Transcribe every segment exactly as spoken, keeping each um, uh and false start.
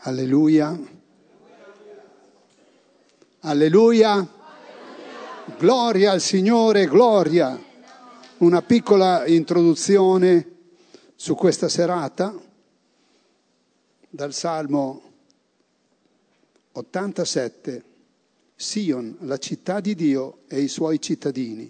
Alleluia. Alleluia. Gloria al Signore, gloria. Una piccola introduzione su questa serata dal Salmo ottantasette. Sion, la città di Dio e i suoi cittadini.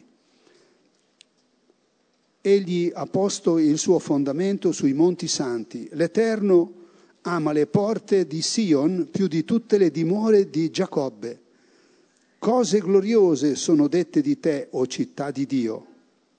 Egli ha posto il suo fondamento sui monti santi. L'Eterno ama le porte di Sion più di tutte le dimore di Giacobbe. Cose gloriose sono dette di te, o città di Dio.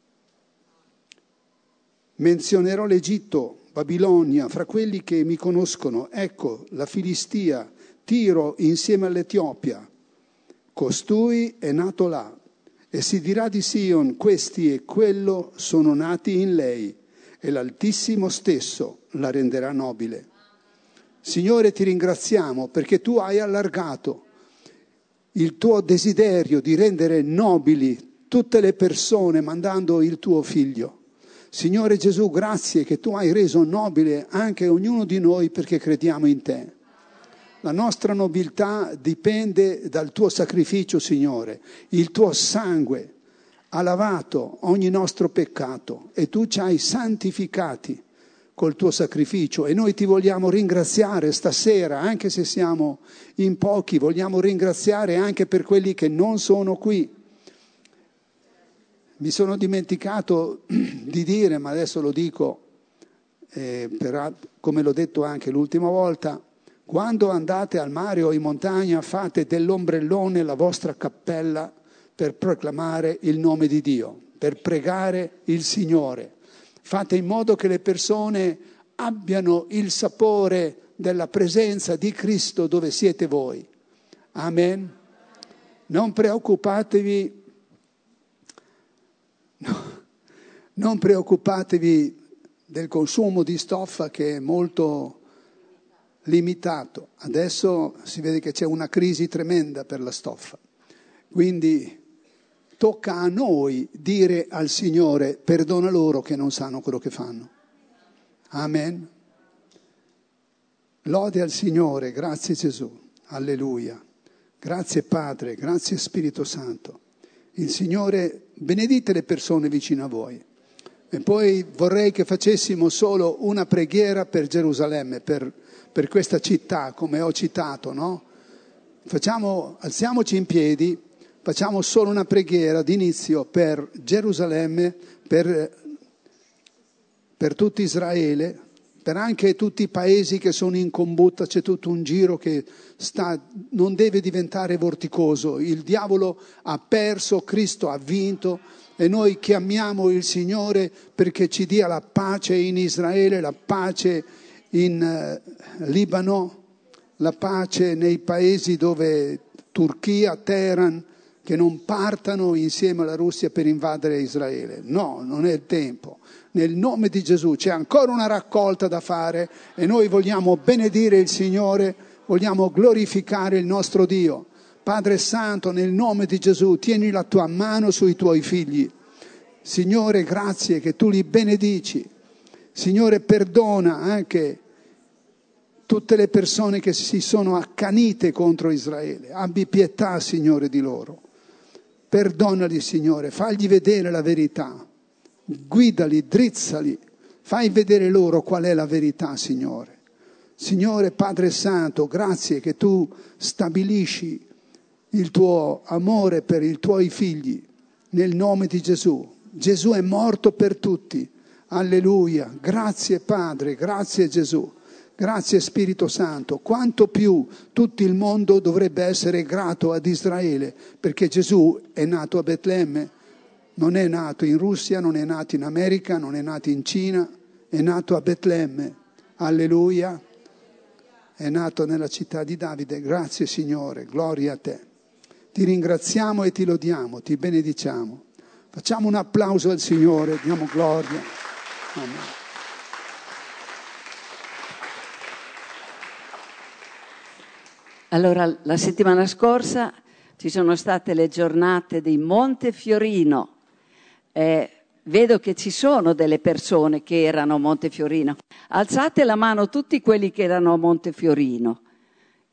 Menzionerò l'Egitto, Babilonia, fra quelli che mi conoscono. Ecco, la Filistia, Tiro insieme all'Etiopia. Costui è nato là. E si dirà di Sion, questi e quello sono nati in lei, e l'Altissimo stesso la renderà nobile. Signore, ti ringraziamo perché tu hai allargato il tuo desiderio di rendere nobili tutte le persone mandando il tuo Figlio. Signore Gesù, grazie che tu hai reso nobile anche ognuno di noi perché crediamo in te. La nostra nobiltà dipende dal tuo sacrificio, Signore. Il tuo sangue ha lavato ogni nostro peccato e tu ci hai santificati col tuo sacrificio e noi ti vogliamo ringraziare stasera, anche se siamo in pochi, vogliamo ringraziare anche per quelli che non sono qui. Mi sono dimenticato di dire, ma adesso lo dico, eh, per, come l'ho detto anche l'ultima volta, quando andate al mare o in montagna fate dell'ombrellone la vostra cappella per proclamare il nome di Dio, per pregare il Signore. Fate in modo che le persone abbiano il sapore della presenza di Cristo dove siete voi. Amen. Non preoccupatevi, no, non preoccupatevi del consumo di stoffa che è molto limitato. Adesso si vede che c'è una crisi tremenda per la stoffa. Quindi tocca a noi dire al Signore, perdona loro che non sanno quello che fanno. Amen. Lode al Signore, grazie Gesù. Alleluia. Grazie Padre, grazie Spirito Santo. Il Signore, benedite le persone vicino a voi. E poi vorrei che facessimo solo una preghiera per Gerusalemme, per, per questa città, come ho citato, no? Facciamo, alziamoci in piedi, facciamo solo una preghiera d'inizio per Gerusalemme, per, per tutto Israele, per anche tutti i paesi che sono in combutta. C'è tutto un giro che sta, non deve diventare vorticoso. Il diavolo ha perso, Cristo ha vinto. E noi chiamiamo il Signore perché ci dia la pace in Israele, la pace in uh, Libano, la pace nei paesi dove Turchia, Teheran, che non partano insieme alla Russia per invadere Israele. No, non è il tempo. Nel nome di Gesù c'è ancora una raccolta da fare e noi vogliamo benedire il Signore, vogliamo glorificare il nostro Dio. Padre Santo, nel nome di Gesù, tieni la tua mano sui tuoi figli. Signore, grazie che tu li benedici. Signore, perdona anche tutte le persone che si sono accanite contro Israele. Abbi pietà, Signore, di loro. Perdonali, Signore, fagli vedere la verità. Guidali, drizzali, fai vedere loro qual è la verità, Signore. Signore, Padre Santo, grazie che tu stabilisci il tuo amore per i tuoi figli, nel nome di Gesù. Gesù è morto per tutti. Alleluia. Grazie Padre, grazie Gesù. Grazie Spirito Santo. Quanto più tutto il mondo dovrebbe essere grato ad Israele, perché Gesù è nato a Betlemme. Non è nato in Russia, non è nato in America, non è nato in Cina, è nato a Betlemme. Alleluia. È nato nella città di Davide. Grazie Signore, gloria a te. Ti ringraziamo e ti lodiamo, ti benediciamo. Facciamo un applauso al Signore, diamo gloria. Amen. Allora, la settimana scorsa ci sono state le giornate di Montefiorino. Eh, vedo che ci sono delle persone che erano a Montefiorino. Alzate la mano tutti quelli che erano a Montefiorino.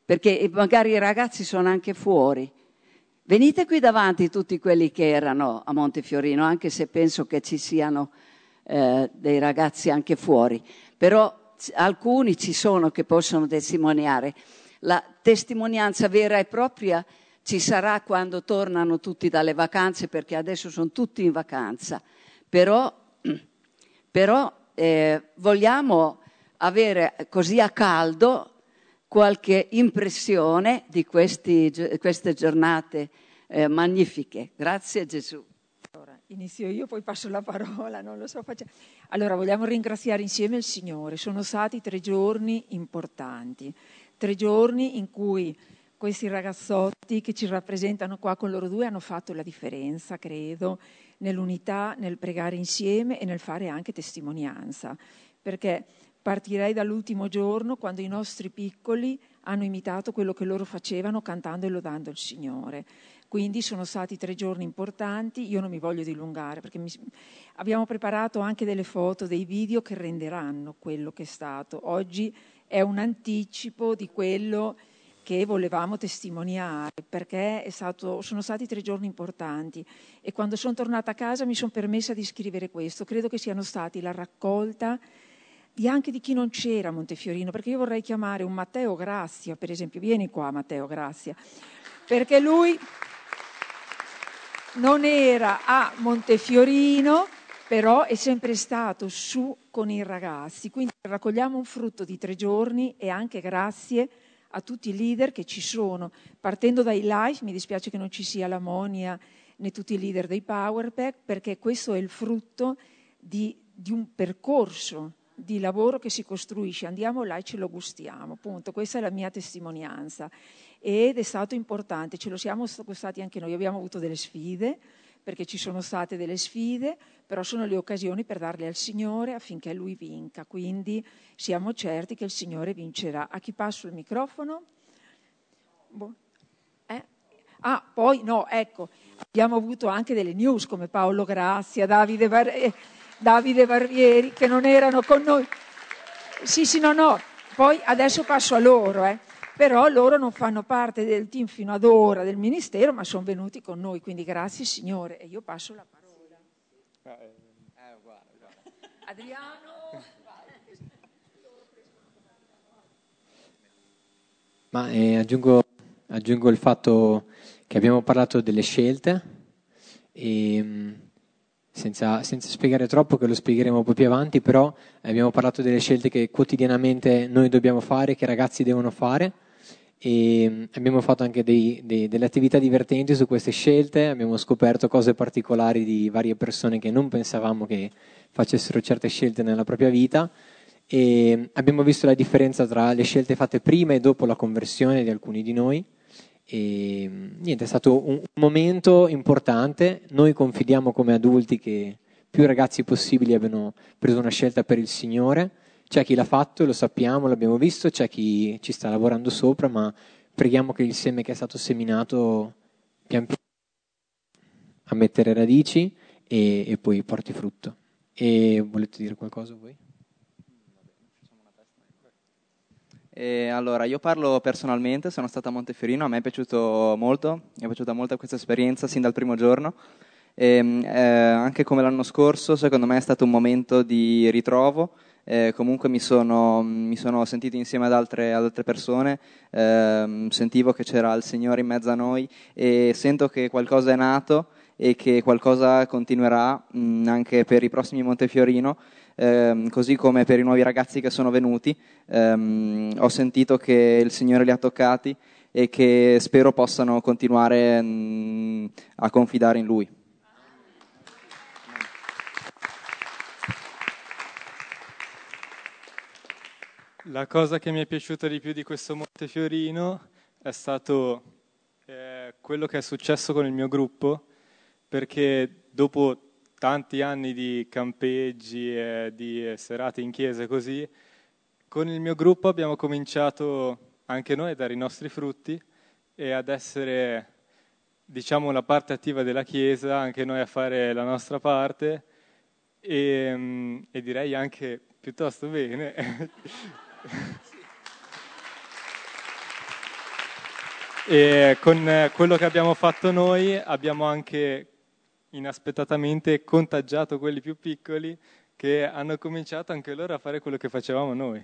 perché magari i ragazzi sono anche fuori. Venite qui davanti tutti quelli che erano a Montefiorino, anche se penso che ci siano eh, dei ragazzi anche fuori, però alcuni ci sono che possono testimoniare. La testimonianza vera e propria ci sarà quando tornano tutti dalle vacanze, perché adesso sono tutti in vacanza, però, però eh, vogliamo avere così a caldo qualche impressione di questi, queste giornate eh, magnifiche. Grazie Gesù. Allora, inizio io, poi passo la parola, non lo so. Faccio... Allora, vogliamo ringraziare insieme il Signore. Sono stati tre giorni importanti, tre giorni in cui questi ragazzotti che ci rappresentano qua con loro due hanno fatto la differenza, credo, nell'unità, nel pregare insieme e nel fare anche testimonianza, perché partirei dall'ultimo giorno, quando i nostri piccoli hanno imitato quello che loro facevano cantando e lodando il Signore. Quindi sono stati tre giorni importanti. Io non mi voglio dilungare, perché mi... abbiamo preparato anche delle foto, dei video che renderanno quello che è stato. Oggi è un anticipo di quello che volevamo testimoniare, perché è stato, sono stati tre giorni importanti. E quando sono tornata a casa mi sono permessa di scrivere questo. Credo che siano stati la raccolta di anche di chi non c'era a Montefiorino, perché io vorrei chiamare un Matteo Grazia, per esempio. Vieni qua, Matteo Grazia, perché lui non era a Montefiorino, però è sempre stato su con i ragazzi. Quindi raccogliamo un frutto di tre giorni e anche grazie a tutti i leader che ci sono, partendo dai live. Mi dispiace che non ci sia la Monia né tutti i leader dei Powerpack, perché questo è il frutto di, di un percorso di lavoro che si costruisce. Andiamo là e ce lo gustiamo, punto. Questa è la mia testimonianza ed è stato importante, ce lo siamo gustati anche noi. Abbiamo avuto delle sfide, perché ci sono state delle sfide, però sono le occasioni per darle al Signore affinché Lui vinca, quindi siamo certi che il Signore vincerà. A chi passo il microfono? Boh. Eh? Ah, poi no, ecco, abbiamo avuto anche delle news come Paolo Grazia, Davide Bar- eh, Davide Barbieri, che non erano con noi. Sì, sì, no, no, poi adesso passo a loro, eh. Però loro non fanno parte del team fino ad ora del Ministero, ma sono venuti con noi, quindi grazie Signore. E io passo la parola. Eh, eh, guarda, guarda. Adriano. Ma eh, aggiungo, aggiungo il fatto che abbiamo parlato delle scelte e mh, senza, senza spiegare troppo, che lo spiegheremo poi più avanti, però abbiamo parlato delle scelte che quotidianamente noi dobbiamo fare, che i ragazzi devono fare, e mh, abbiamo fatto anche dei, dei, delle attività divertenti su queste scelte. Abbiamo scoperto cose particolari di varie persone che non pensavamo che facessero certe scelte nella propria vita. E abbiamo visto la differenza tra le scelte fatte prima e dopo la conversione di alcuni di noi e niente, è stato un momento importante. Noi confidiamo come adulti che più ragazzi possibili abbiano preso una scelta per il Signore. C'è chi l'ha fatto, lo sappiamo, l'abbiamo visto, c'è chi ci sta lavorando sopra, ma preghiamo che il seme che è stato seminato pian piano a mettere radici e, e poi porti frutto. E volete dire qualcosa voi? E allora, io parlo personalmente, sono stato a Montefiorino, a me è piaciuto molto, mi è piaciuta molto questa esperienza sin dal primo giorno. E, eh, anche come l'anno scorso, secondo me è stato un momento di ritrovo. Eh, comunque mi sono, mi sono sentito insieme ad altre, ad altre persone, eh, sentivo che c'era il Signore in mezzo a noi e sento che qualcosa è nato e che qualcosa continuerà mh, anche per i prossimi Montefiorino. Ehm, così come per i nuovi ragazzi che sono venuti, ehm, ho sentito che il Signore li ha toccati e che spero possano continuare mh, a confidare in Lui. La cosa che mi è piaciuta di più di questo Montefiorino è stato eh, quello che è successo con il mio gruppo, perché dopo tanti anni di campeggi e di serate in chiesa così, con il mio gruppo abbiamo cominciato anche noi a dare i nostri frutti e ad essere, diciamo, una parte attiva della chiesa, anche noi a fare la nostra parte e, e direi anche piuttosto bene. E con quello che abbiamo fatto noi abbiamo anche inaspettatamente contagiato quelli più piccoli, che hanno cominciato anche loro a fare quello che facevamo noi.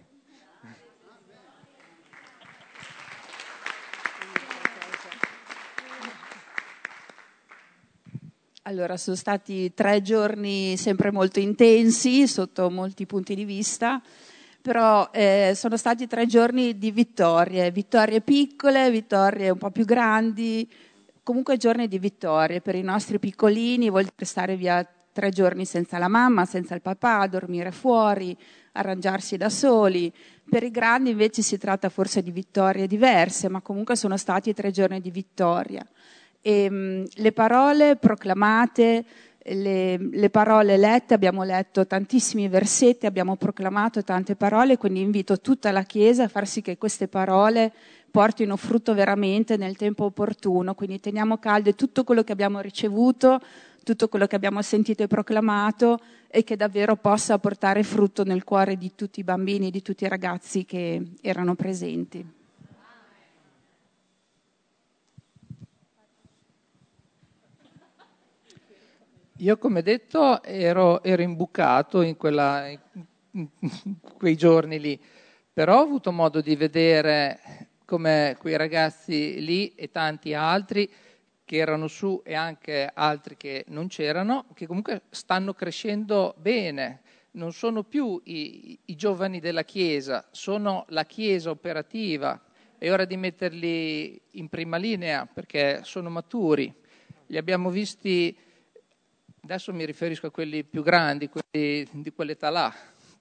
Allora, sono stati tre giorni sempre molto intensi sotto molti punti di vista, però eh, sono stati tre giorni di vittorie, vittorie piccole, vittorie un po' più grandi, comunque giorni di vittorie per i nostri piccolini. Vuol dire stare via tre giorni senza la mamma, senza il papà, dormire fuori, arrangiarsi da soli. Per i grandi invece si tratta forse di vittorie diverse, ma comunque sono stati tre giorni di vittoria. E, mh, le parole proclamate, le, le parole lette, abbiamo letto tantissimi versetti, abbiamo proclamato tante parole, quindi invito tutta la Chiesa a far sì che queste parole portino frutto veramente nel tempo opportuno. Quindi teniamo calde tutto quello che abbiamo ricevuto, tutto quello che abbiamo sentito e proclamato, e che davvero possa portare frutto nel cuore di tutti i bambini, di tutti i ragazzi che erano presenti. Io, come detto, ero, ero imbucato in, quella, in quei giorni lì, però ho avuto modo di vedere come quei ragazzi lì e tanti altri che erano su e anche altri che non c'erano, che comunque stanno crescendo bene. Non sono più i, i giovani della Chiesa, sono la Chiesa operativa. È ora di metterli in prima linea perché sono maturi. Li abbiamo visti. Adesso mi riferisco a quelli più grandi, quelli di quell'età là.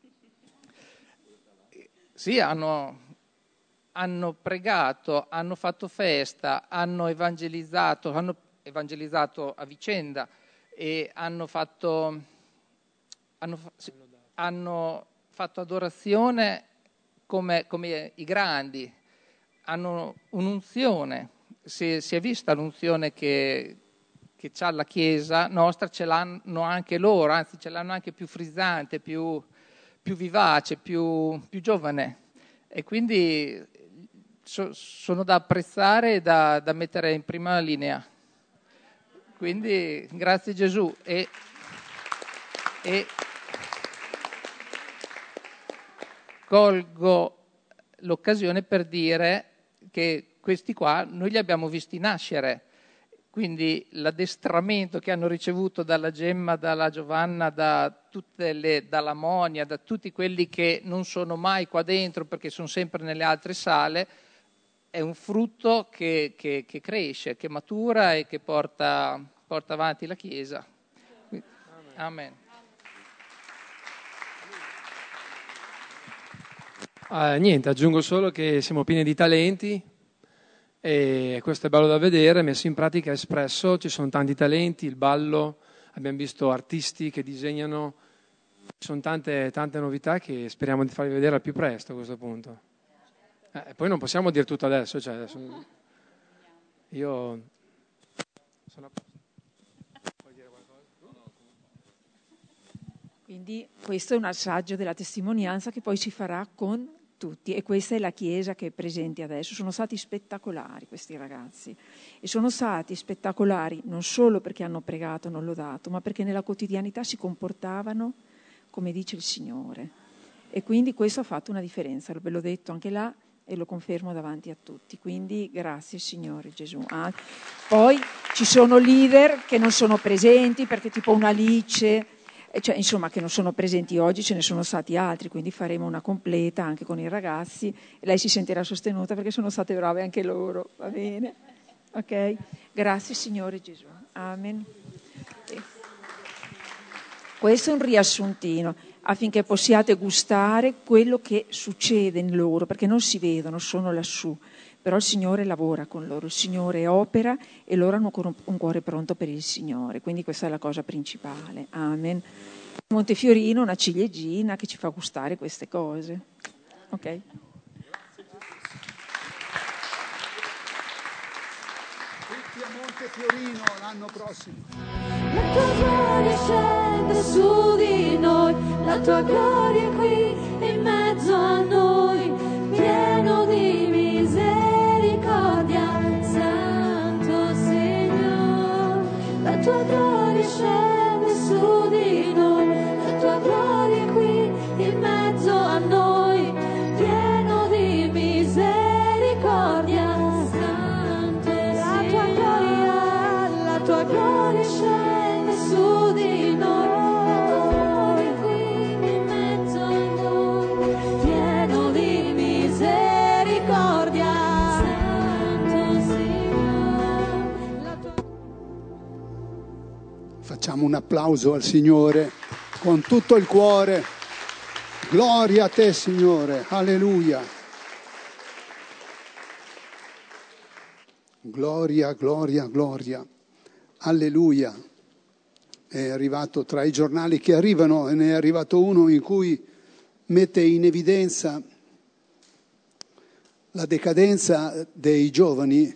Sì, hanno, hanno pregato, hanno fatto festa, hanno evangelizzato, hanno evangelizzato a vicenda e hanno fatto, hanno, hanno fatto adorazione come, come i grandi, hanno un'unzione. Si, si è vista l'unzione che... che c'ha la Chiesa nostra, ce l'hanno anche loro, anzi ce l'hanno anche più frizzante, più, più vivace, più, più giovane. E quindi so, sono da apprezzare e da, da mettere in prima linea. Quindi grazie Gesù. E, e colgo l'occasione per dire che questi qua noi li abbiamo visti nascere. Quindi l'addestramento che hanno ricevuto dalla Gemma, dalla Giovanna, da tutte le, dalla Monia, da tutti quelli che non sono mai qua dentro perché sono sempre nelle altre sale, è un frutto che, che, che cresce, che matura e che porta, porta avanti la Chiesa. Amen. Ah, niente, aggiungo solo che siamo pieni di talenti. E questo è bello da vedere, messo in pratica, espresso. Ci sono tanti talenti, il ballo, abbiamo visto artisti che disegnano, ci sono tante, tante novità che speriamo di farvi vedere al più presto a questo punto. Eh, poi non possiamo dire tutto adesso, cioè adesso io sono a posto. Vuoi dire qualcosa? Quindi questo è un assaggio della testimonianza che poi si farà con tutti, e questa è la Chiesa che è presente adesso. Sono stati spettacolari questi ragazzi, e sono stati spettacolari non solo perché hanno pregato, non lodato, ma perché nella quotidianità si comportavano come dice il Signore, e quindi questo ha fatto una differenza, ve l'ho detto anche là e lo confermo davanti a tutti. Quindi grazie Signore Gesù. Ah, poi ci sono leader che non sono presenti, perché tipo una Alice, cioè, insomma, che non sono presenti oggi, ce ne sono stati altri, quindi faremo una completa anche con i ragazzi e lei si sentirà sostenuta perché sono state brave anche loro, va bene? Ok? Grazie Signore Gesù. Amen. Questo è un riassuntino affinché possiate gustare quello che succede in loro, perché non si vedono, sono lassù, però il Signore lavora con loro, il Signore opera e loro hanno un cuore pronto per il Signore, quindi questa è la cosa principale. Amen. Montefiorino, una ciliegina che ci fa gustare queste cose. Ok? Tutti a Montefiorino l'anno prossimo. La tua gloria scende su di noi, la tua gloria è qui in mezzo a noi, pieno di misericordia. scende su di noi, la tua gloria è qui in mezzo a noi, pieno di misericordia. Santo è la tua gloria, la tua gloria scende su di noi, la tua gloria è qui in mezzo a noi, pieno di misericordia. Santo Signore, la tua... Facciamo un applauso al Signore con tutto il cuore. Gloria a te, Signore. Alleluia. Gloria, gloria, gloria. Alleluia. È arrivato tra i giornali che arrivano, e ne è arrivato uno in cui mette in evidenza la decadenza dei giovani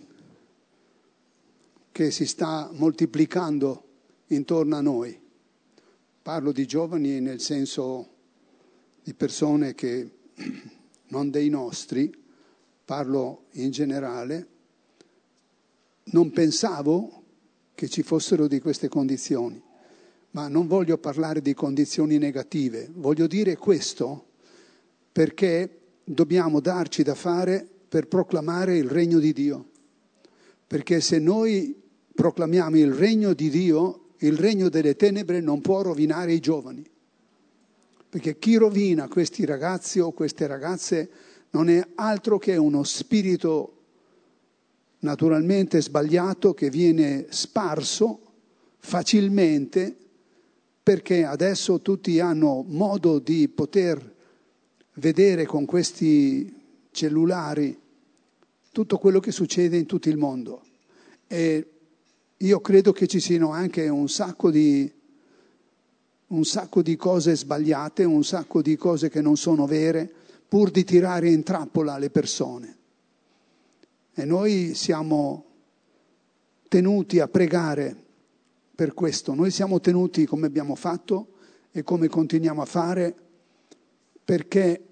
che si sta moltiplicando intorno a noi. Parlo di giovani nel senso di persone che non dei nostri, parlo in generale. Non pensavo che ci fossero di queste condizioni, ma non voglio parlare di condizioni negative, voglio dire questo perché dobbiamo darci da fare per proclamare il regno di Dio, perché se noi proclamiamo il regno di Dio, il regno delle tenebre non può rovinare i giovani, perché chi rovina questi ragazzi o queste ragazze non è altro che uno spirito naturalmente sbagliato che viene sparso facilmente, perché adesso tutti hanno modo di poter vedere con questi cellulari tutto quello che succede in tutto il mondo. E io credo che ci siano anche un sacco di un sacco di cose sbagliate, un sacco di cose che non sono vere, pur di tirare in trappola le persone. E noi siamo tenuti a pregare per questo. Noi siamo tenuti, come abbiamo fatto e come continuiamo a fare, perché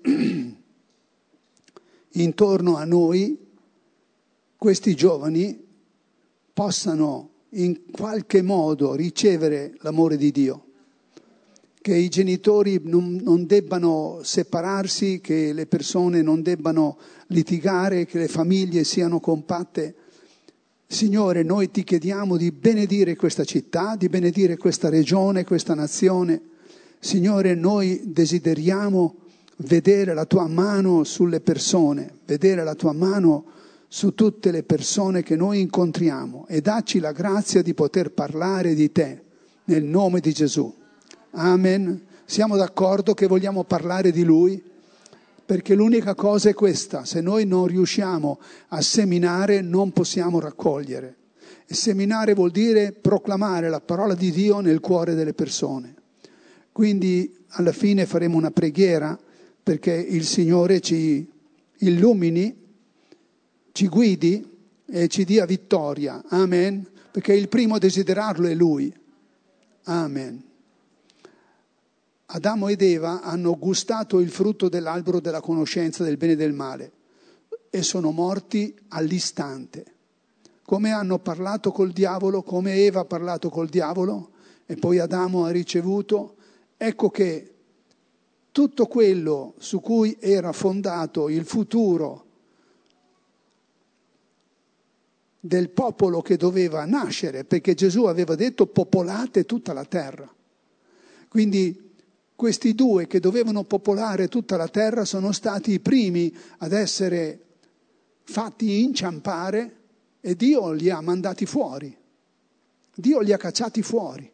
intorno a noi questi giovani possano in qualche modo ricevere l'amore di Dio, che i genitori non, non debbano separarsi, che le persone non debbano litigare, che le famiglie siano compatte. Signore, noi ti chiediamo di benedire questa città, di benedire questa regione, questa nazione. Signore, noi desideriamo vedere la tua mano sulle persone, vedere la tua mano su tutte le persone che noi incontriamo, e dacci la grazia di poter parlare di te nel nome di Gesù. Amen. Siamo d'accordo che vogliamo parlare di Lui? Perché l'unica cosa è questa: se noi non riusciamo a seminare non possiamo raccogliere. E seminare vuol dire proclamare la parola di Dio nel cuore delle persone. Quindi alla fine faremo una preghiera perché il Signore ci illumini, ci guidi e ci dia vittoria. Amen. Perché il primo a desiderarlo è Lui. Amen. Adamo ed Eva hanno gustato il frutto dell'albero della conoscenza del bene e del male e sono morti all'istante. Come hanno parlato col diavolo, come Eva ha parlato col diavolo e poi Adamo ha ricevuto, ecco che tutto quello su cui era fondato il futuro del popolo che doveva nascere, perché Gesù aveva detto popolate tutta la terra. Quindi questi due che dovevano popolare tutta la terra sono stati i primi ad essere fatti inciampare e Dio li ha mandati fuori. Dio li ha cacciati fuori.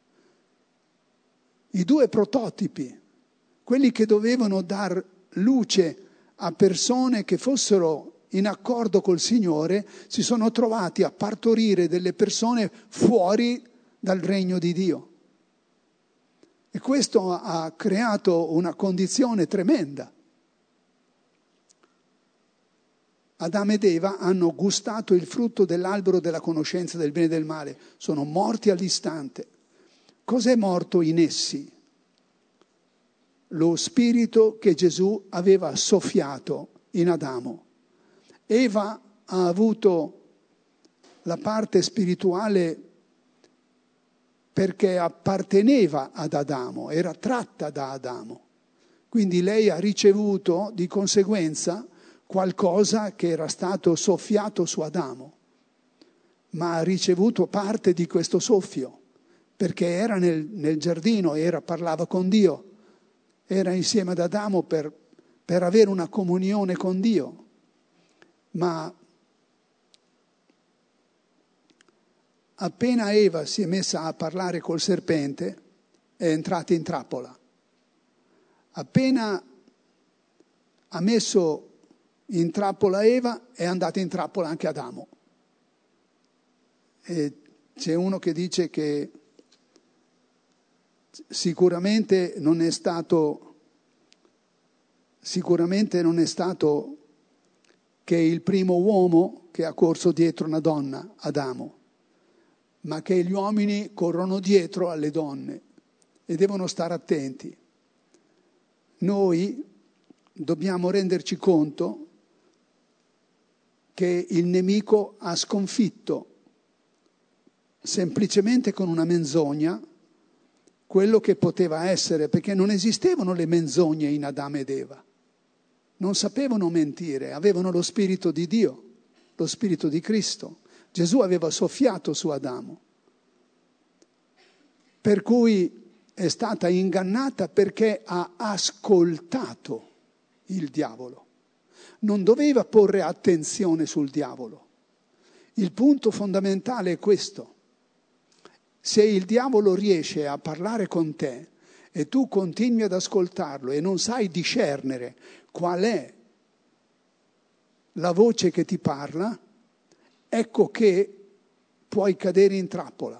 I due prototipi, quelli che dovevano dar luce a persone che fossero in accordo col Signore, si sono trovati a partorire delle persone fuori dal regno di Dio. E questo ha creato una condizione tremenda. Adamo ed Eva hanno gustato il frutto dell'albero della conoscenza del bene e del male, sono morti all'istante. Cos'è morto in essi? Lo spirito che Gesù aveva soffiato in Adamo. Eva ha avuto la parte spirituale perché apparteneva ad Adamo, era tratta da Adamo. Quindi lei ha ricevuto di conseguenza qualcosa che era stato soffiato su Adamo, ma ha ricevuto parte di questo soffio, perché era nel, nel giardino, era, parlava con Dio, era insieme ad Adamo per, per avere una comunione con Dio. Ma appena Eva si è messa a parlare col serpente, è entrata in trappola. Appena ha messo in trappola Eva, è andata in trappola anche Adamo. E c'è uno che dice che sicuramente non è stato, sicuramente non è stato che il primo uomo che ha corso dietro una donna, Adamo, ma che gli uomini corrono dietro alle donne e devono stare attenti. Noi dobbiamo renderci conto che il nemico ha sconfitto semplicemente con una menzogna quello che poteva essere, perché non esistevano le menzogne in Adamo ed Eva. Non sapevano mentire, avevano lo Spirito di Dio, lo Spirito di Cristo. Gesù aveva soffiato su Adamo, per cui è stata ingannata perché ha ascoltato il diavolo. Non doveva porre attenzione sul diavolo. Il punto fondamentale è questo. Se il diavolo riesce a parlare con te e tu continui ad ascoltarlo e non sai discernere qual è la voce che ti parla, ecco che puoi cadere in trappola.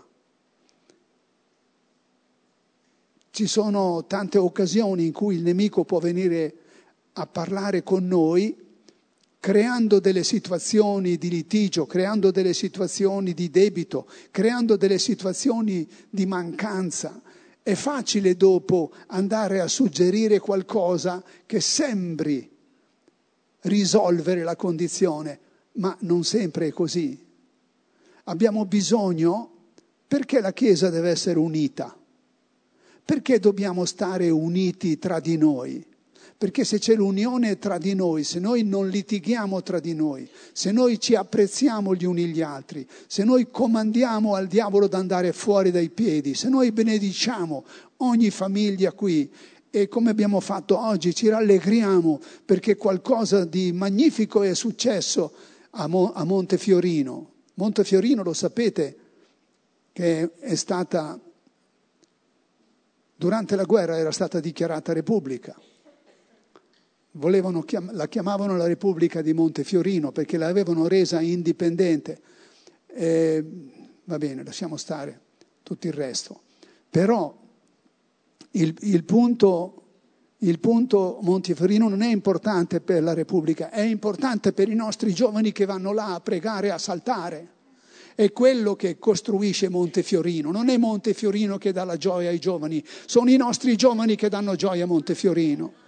Ci sono tante occasioni in cui il nemico può venire a parlare con noi, creando delle situazioni di litigio, creando delle situazioni di debito, creando delle situazioni di mancanza. È facile dopo andare a suggerire qualcosa che sembri risolvere la condizione, ma non sempre è così. Abbiamo bisogno, perché la Chiesa deve essere unita? Perché dobbiamo stare uniti tra di noi? Perché se c'è l'unione tra di noi, se noi non litighiamo tra di noi, se noi ci apprezziamo gli uni gli altri, se noi comandiamo al diavolo di andare fuori dai piedi, se noi benediciamo ogni famiglia qui e come abbiamo fatto oggi ci rallegriamo perché qualcosa di magnifico è successo a, Mo- a Montefiorino. Montefiorino, lo sapete, che è stata, durante la guerra era stata dichiarata repubblica. Volevano, la chiamavano la Repubblica di Montefiorino perché l'avevano resa indipendente. Eh, va bene, lasciamo stare tutto il resto. Però il, il, punto, il punto Montefiorino non è importante per la Repubblica, è importante per i nostri giovani che vanno là a pregare e a saltare. È quello che costruisce Montefiorino, non è Montefiorino che dà la gioia ai giovani, sono i nostri giovani che danno gioia a Montefiorino.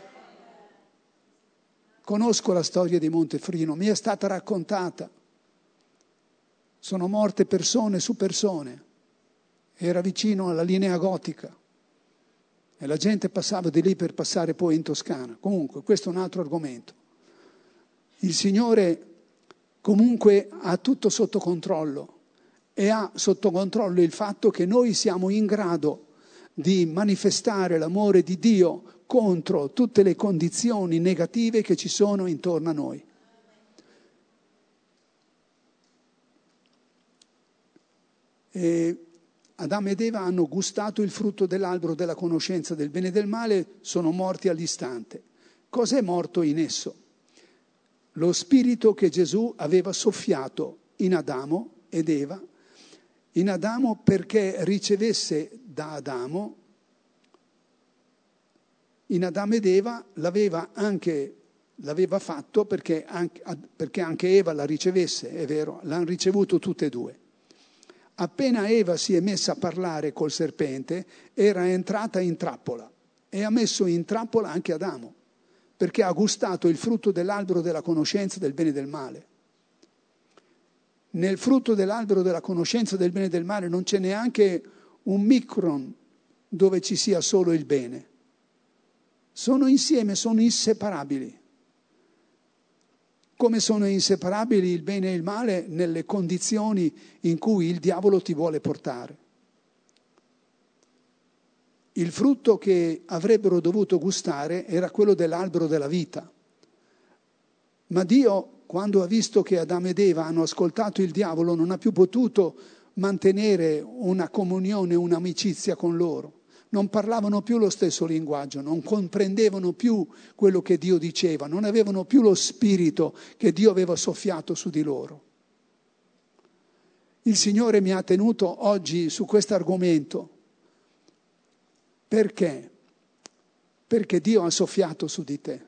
Conosco la storia di Montefiorino, mi è stata raccontata. Sono morte persone su persone. Era vicino alla linea gotica e la gente passava di lì per passare poi in Toscana. Comunque, questo è un altro argomento. Il Signore comunque ha tutto sotto controllo e ha sotto controllo il fatto che noi siamo in grado di manifestare l'amore di Dio contro tutte le condizioni negative che ci sono intorno a noi. E Adamo ed Eva hanno gustato il frutto dell'albero della conoscenza del bene e del male, sono morti all'istante. Cos'è morto in esso? Lo spirito che Gesù aveva soffiato in Adamo ed Eva, in Adamo perché ricevesse da Adamo, in Adamo ed Eva l'aveva anche l'aveva fatto perché anche, perché anche Eva la ricevesse, è vero, l'hanno ricevuto tutte e due. Appena Eva si è messa a parlare col serpente, era entrata in trappola e ha messo in trappola anche Adamo, perché ha gustato il frutto dell'albero della conoscenza del bene e del male. Nel frutto dell'albero della conoscenza del bene e del male non c'è neanche un micron dove ci sia solo il bene. Sono insieme, sono inseparabili. Come sono inseparabili il bene e il male nelle condizioni in cui il diavolo ti vuole portare. Il frutto che avrebbero dovuto gustare era quello dell'albero della vita. Ma Dio, quando ha visto che Adamo ed Eva hanno ascoltato il diavolo, non ha più potuto mantenere una comunione, un'amicizia con loro. Non parlavano più lo stesso linguaggio, non comprendevano più quello che Dio diceva, non avevano più lo spirito che Dio aveva soffiato su di loro. Il Signore mi ha tenuto oggi su questo argomento. Perché? Perché Dio ha soffiato su di te.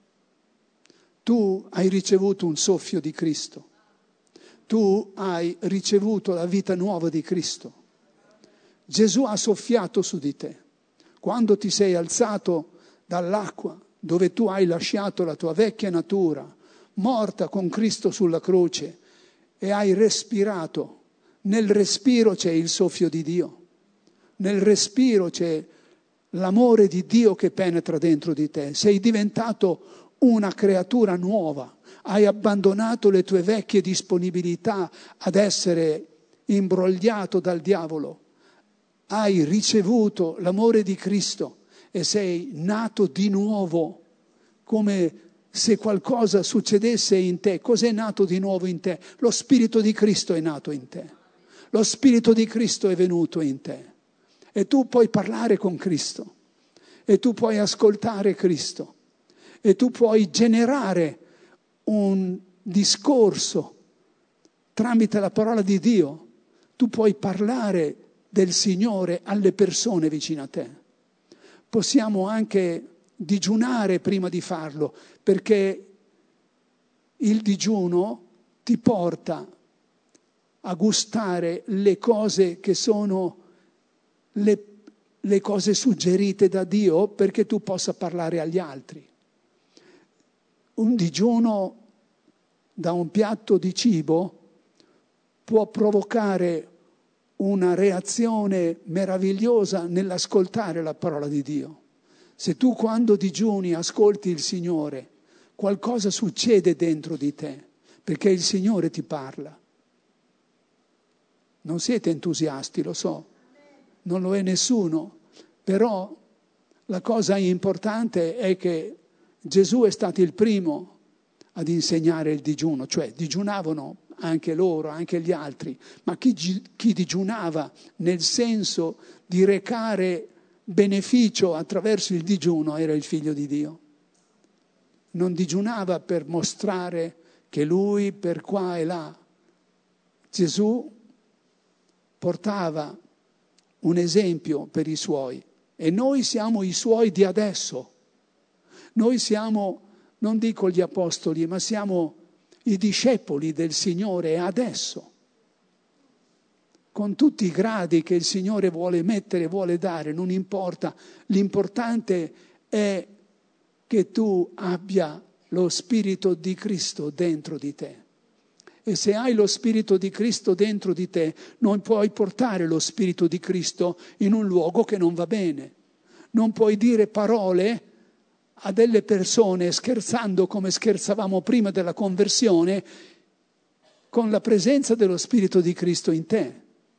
Tu hai ricevuto un soffio di Cristo. Tu hai ricevuto la vita nuova di Cristo. Gesù ha soffiato su di te. Quando ti sei alzato dall'acqua, dove tu hai lasciato la tua vecchia natura, morta con Cristo sulla croce, e hai respirato, nel respiro c'è il soffio di Dio. Nel respiro c'è l'amore di Dio che penetra dentro di te. Sei diventato una creatura nuova. Hai abbandonato le tue vecchie disponibilità ad essere imbrogliato dal diavolo. Hai ricevuto l'amore di Cristo e sei nato di nuovo, come se qualcosa succedesse in te. Cos'è nato di nuovo in te? Lo Spirito di Cristo è nato in te. Lo Spirito di Cristo è venuto in te. E tu puoi parlare con Cristo. E tu puoi ascoltare Cristo. E tu puoi generare un discorso tramite la parola di Dio. Tu puoi parlare del Signore alle persone vicine a te. Possiamo anche digiunare prima di farlo, perché il digiuno ti porta a gustare le cose che sono le, le cose suggerite da Dio, perché tu possa parlare agli altri. Un digiuno da un piatto di cibo può provocare una reazione meravigliosa nell'ascoltare la parola di Dio. Se tu quando digiuni ascolti il Signore, qualcosa succede dentro di te, perché il Signore ti parla. Non siete entusiasti, lo so, non lo è nessuno, però la cosa importante è che Gesù è stato il primo ad insegnare il digiuno, cioè digiunavano anche loro, anche gli altri, ma chi, chi digiunava nel senso di recare beneficio attraverso il digiuno era il Figlio di Dio. Non digiunava per mostrare che lui per qua e là. Gesù portava un esempio per i suoi e noi siamo i suoi di adesso. Noi siamo, non dico gli apostoli, ma siamo i discepoli del Signore adesso, con tutti i gradi che il Signore vuole mettere, vuole dare, non importa. L'importante è che tu abbia lo Spirito di Cristo dentro di te. E se hai lo Spirito di Cristo dentro di te, non puoi portare lo Spirito di Cristo in un luogo che non va bene. Non puoi dire parole a delle persone scherzando come scherzavamo prima della conversione, con la presenza dello Spirito di Cristo in te.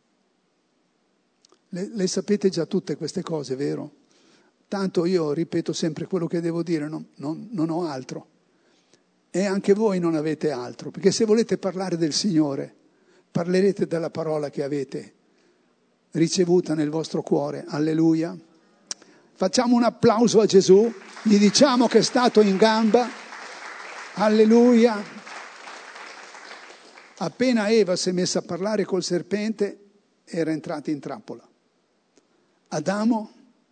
Le, le sapete già tutte queste cose, vero? Tanto io ripeto sempre quello che devo dire, non, non, non ho altro. E anche voi non avete altro, perché se volete parlare del Signore, parlerete della parola che avete ricevuta nel vostro cuore. Alleluia. Facciamo un applauso a Gesù, gli diciamo che è stato in gamba. Alleluia. Appena Eva si è messa a parlare col serpente, era entrata in trappola. Adamo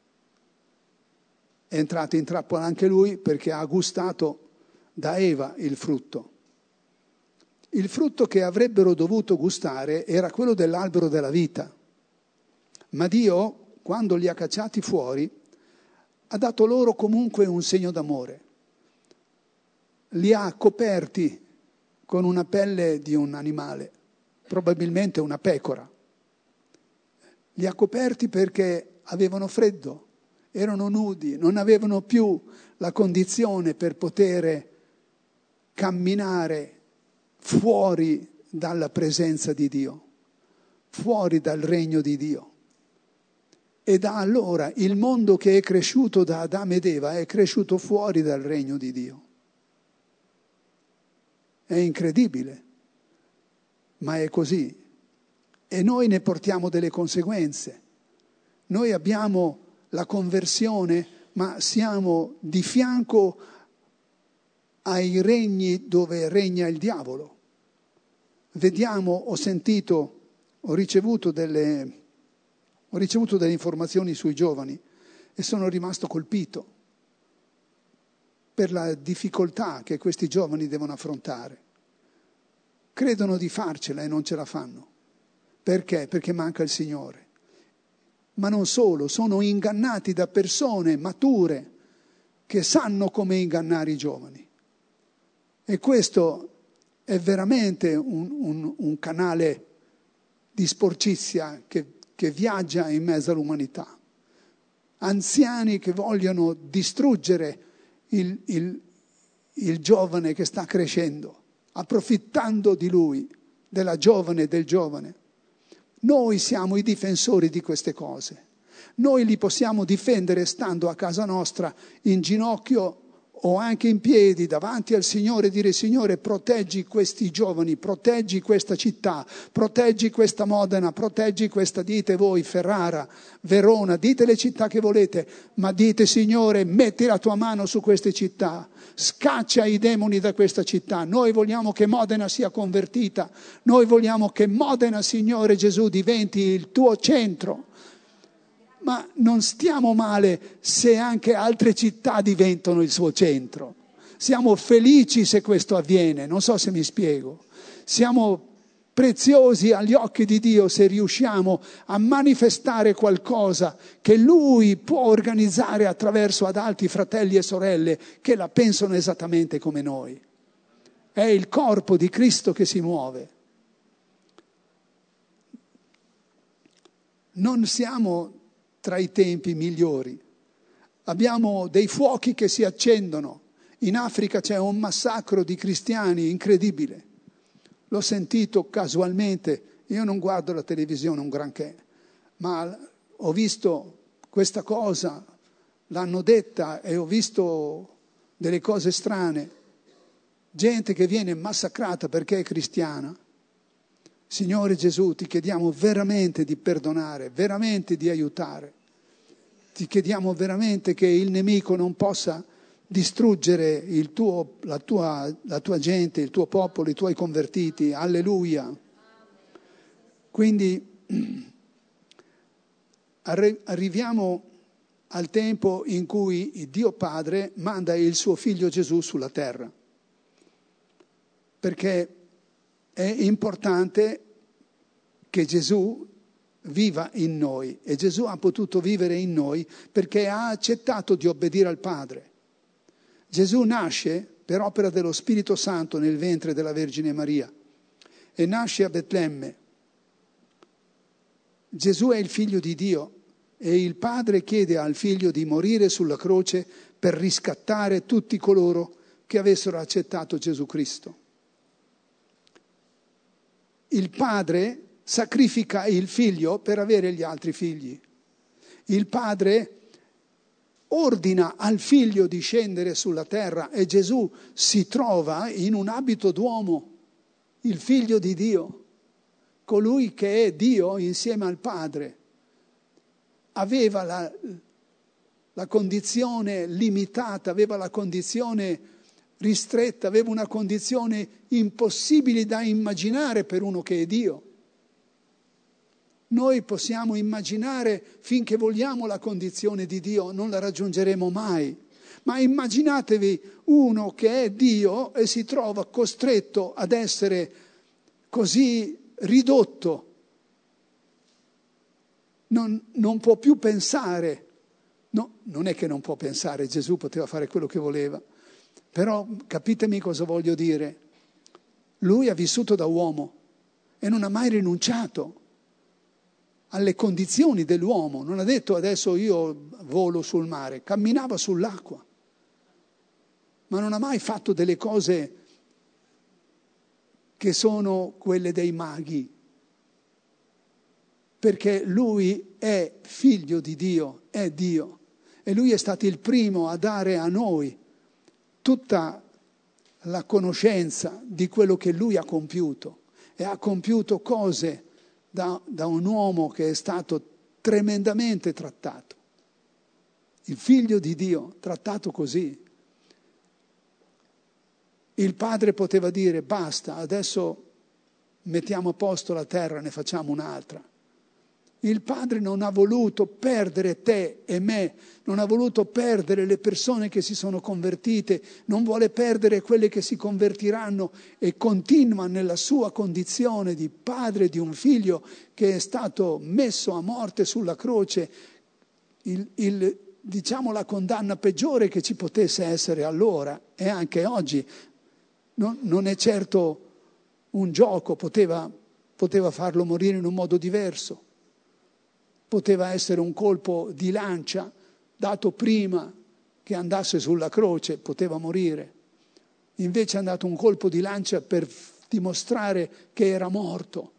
è entrato in trappola anche lui perché ha gustato da Eva il frutto. Il frutto che avrebbero dovuto gustare era quello dell'albero della vita. Ma Dio, quando li ha cacciati fuori, ha dato loro comunque un segno d'amore. Li ha coperti con una pelle di un animale, probabilmente una pecora. Li ha coperti perché avevano freddo, erano nudi, non avevano più la condizione per poter camminare fuori dalla presenza di Dio, fuori dal regno di Dio. E da allora il mondo che è cresciuto da Adamo ed Eva è cresciuto fuori dal regno di Dio. È incredibile, ma è così. E noi ne portiamo delle conseguenze. Noi abbiamo la conversione, ma siamo di fianco ai regni dove regna il diavolo. Vediamo, ho sentito, ho ricevuto delle... Ho ricevuto delle informazioni sui giovani e sono rimasto colpito per la difficoltà che questi giovani devono affrontare. Credono di farcela e non ce la fanno. Perché? Perché manca il Signore. Ma non solo, sono ingannati da persone mature che sanno come ingannare i giovani. E questo è veramente un, un, un canale di sporcizia che che viaggia in mezzo all'umanità. Anziani che vogliono distruggere il, il, il giovane che sta crescendo, approfittando di lui, della giovane e del giovane. Noi siamo i difensori di queste cose. Noi li possiamo difendere stando a casa nostra in ginocchio o anche in piedi davanti al Signore e dire: Signore, proteggi questi giovani, proteggi questa città, proteggi questa Modena, proteggi questa, dite voi, Ferrara, Verona, dite le città che volete, ma dite: Signore, metti la tua mano su queste città, scaccia i demoni da questa città. Noi vogliamo che Modena sia convertita, noi vogliamo che Modena, Signore Gesù, diventi il tuo centro. Ma non stiamo male se anche altre città diventano il suo centro. Siamo felici se questo avviene, non so se mi spiego. Siamo preziosi agli occhi di Dio se riusciamo a manifestare qualcosa che Lui può organizzare attraverso ad altri fratelli e sorelle che la pensano esattamente come noi. È il corpo di Cristo che si muove. Non siamo tra i tempi migliori. Abbiamo dei fuochi che si accendono. In Africa c'è un massacro di cristiani incredibile. L'ho sentito casualmente. Io non guardo la televisione un granché, ma ho visto questa cosa, l'hanno detta e ho visto delle cose strane. Gente che viene massacrata perché è cristiana. Signore Gesù, ti chiediamo veramente di perdonare, veramente di aiutare. Ti chiediamo veramente che il nemico non possa distruggere il tuo, la, tua, la tua gente, il tuo popolo, i tuoi convertiti. Alleluia. Quindi arriviamo al tempo in cui Dio Padre manda il suo figlio Gesù sulla terra. Perché è importante che Gesù viva in noi e Gesù ha potuto vivere in noi perché ha accettato di obbedire al Padre. Gesù nasce per opera dello Spirito Santo nel ventre della Vergine Maria e nasce a Betlemme. Gesù è il figlio di Dio e il Padre chiede al figlio di morire sulla croce per riscattare tutti coloro che avessero accettato Gesù Cristo. Il padre sacrifica il figlio per avere gli altri figli. Il padre ordina al figlio di scendere sulla terra e Gesù si trova in un abito d'uomo, il figlio di Dio, colui che è Dio insieme al Padre. Aveva la, la condizione limitata, aveva la condizione ristretta, aveva una condizione impossibile da immaginare per uno che è Dio. Noi possiamo immaginare finché vogliamo la condizione di Dio, non la raggiungeremo mai. Ma immaginatevi uno che è Dio e si trova costretto ad essere così ridotto. Non, non può più pensare. No, non è che non può pensare, Gesù poteva fare quello che voleva. Però capitemi cosa voglio dire. Lui ha vissuto da uomo e non ha mai rinunciato. alle condizioni dell'uomo, non ha detto adesso io volo sul mare, camminava sull'acqua, ma non ha mai fatto delle cose che sono quelle dei maghi, perché lui è figlio di Dio, è Dio, e lui è stato il primo a dare a noi tutta la conoscenza di quello che lui ha compiuto, e ha compiuto cose da, da un uomo che è stato tremendamente trattato. Il figlio di Dio, trattato così. Il padre poteva dire basta, adesso mettiamo a posto la terra, ne facciamo un'altra. Il padre non ha voluto perdere te e me, non ha voluto perdere le persone che si sono convertite, non vuole perdere quelle che si convertiranno, e continua nella sua condizione di padre di un figlio che è stato messo a morte sulla croce, il, il, diciamo la condanna peggiore che ci potesse essere allora e anche oggi. Non, non è certo un gioco, poteva, poteva farlo morire in un modo diverso. Poteva essere un colpo di lancia dato prima che andasse sulla croce, poteva morire. Invece è andato un colpo di lancia per dimostrare che era morto.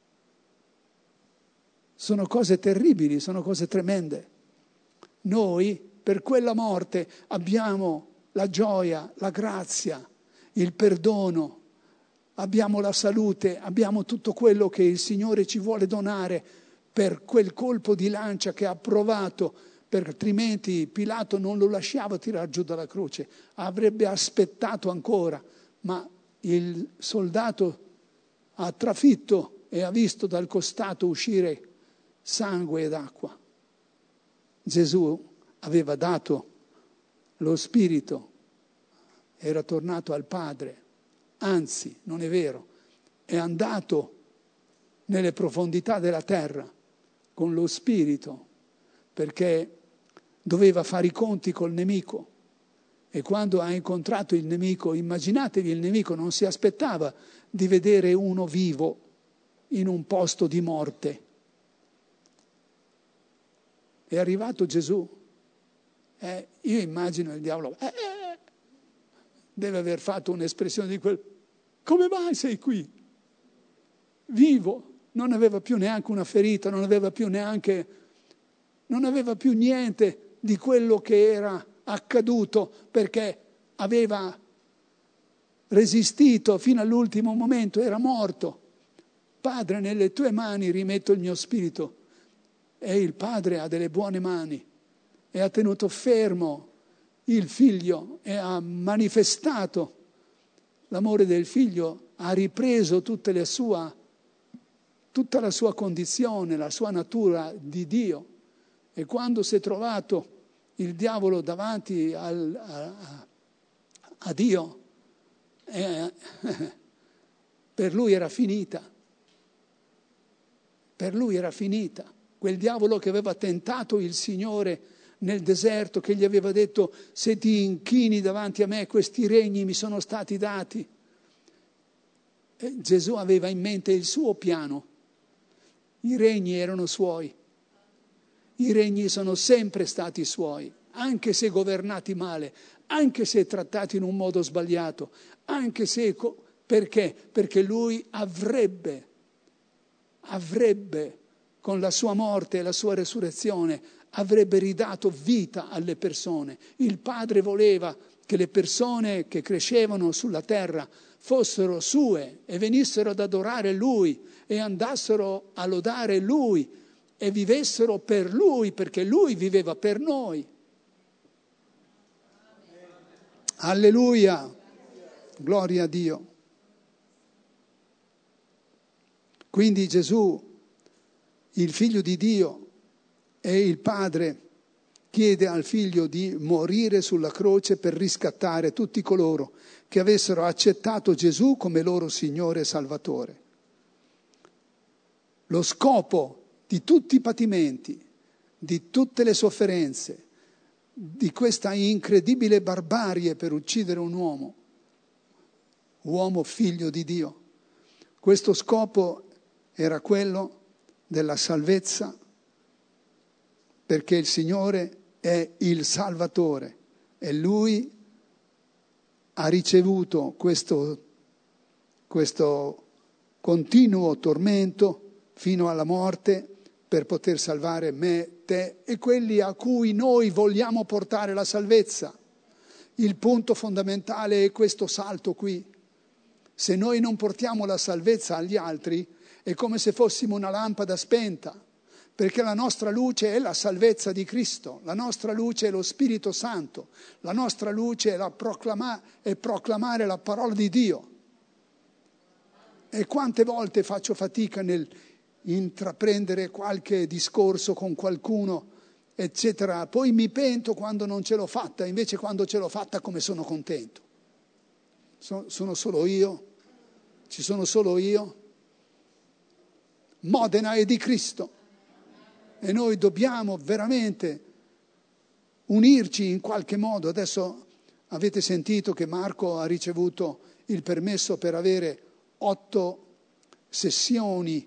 Sono cose terribili, sono cose tremende. Noi per quella morte abbiamo la gioia, la grazia, il perdono, abbiamo la salute, abbiamo tutto quello che il Signore ci vuole donare per quel colpo di lancia che ha provato, perché altrimenti Pilato non lo lasciava tirare giù dalla croce, avrebbe aspettato ancora, ma il soldato ha trafitto e ha visto dal costato uscire sangue ed acqua. Gesù aveva dato lo Spirito, era tornato al Padre, anzi, non è vero, è andato nelle profondità della terra con lo Spirito, perché doveva fare i conti col nemico. E quando ha incontrato il nemico, immaginatevi, il nemico non si aspettava di vedere uno vivo in un posto di morte. È arrivato Gesù. Eh, io immagino il diavolo, eh, eh, deve aver fatto un'espressione di quel, come mai sei qui? Vivo. Non aveva più neanche una ferita, non aveva più neanche, non aveva più niente di quello che era accaduto, perché aveva resistito fino all'ultimo momento, era morto. Padre, nelle tue mani rimetto il mio spirito. E il Padre ha delle buone mani e ha tenuto fermo il figlio e ha manifestato l'amore del figlio, ha ripreso tutte le sue tutta la sua condizione, la sua natura di Dio. E quando si è trovato il diavolo davanti al, a, a Dio, eh, per lui era finita. Per lui era finita. Quel diavolo che aveva tentato il Signore nel deserto, che gli aveva detto: se ti inchini davanti a me, questi regni mi sono stati dati. E Gesù aveva in mente il suo piano. I regni erano suoi, i regni sono sempre stati suoi, anche se governati male, anche se trattati in un modo sbagliato, anche se... Perché? Perché lui avrebbe, avrebbe, con la sua morte e la sua resurrezione, avrebbe ridato vita alle persone. Il Padre voleva che le persone che crescevano sulla terra fossero sue e venissero ad adorare Lui e andassero a lodare Lui e vivessero per Lui, perché Lui viveva per noi. Alleluia, gloria a Dio. Quindi Gesù, il Figlio di Dio, e il Padre chiede al Figlio di morire sulla croce per riscattare tutti coloro che avessero accettato Gesù come loro Signore e Salvatore. Lo scopo di tutti i patimenti, di tutte le sofferenze, di questa incredibile barbarie per uccidere un uomo, uomo figlio di Dio, questo scopo era quello della salvezza, perché il Signore è il Salvatore e Lui ha ricevuto questo, questo continuo tormento fino alla morte per poter salvare me, te e quelli a cui noi vogliamo portare la salvezza. Il punto fondamentale è questo salto qui. Se noi non portiamo la salvezza agli altri, è come se fossimo una lampada spenta, perché la nostra luce è la salvezza di Cristo, la nostra luce è lo Spirito Santo, la nostra luce è, la proclama- è proclamare la parola di Dio. E quante volte faccio fatica nel intraprendere qualche discorso con qualcuno, eccetera. Poi mi pento quando non ce l'ho fatta, invece quando ce l'ho fatta come sono contento. So, sono solo io? Ci sono solo io? Modena è di Cristo e noi dobbiamo veramente unirci in qualche modo. Adesso avete sentito che Marco ha ricevuto il permesso per avere otto sessioni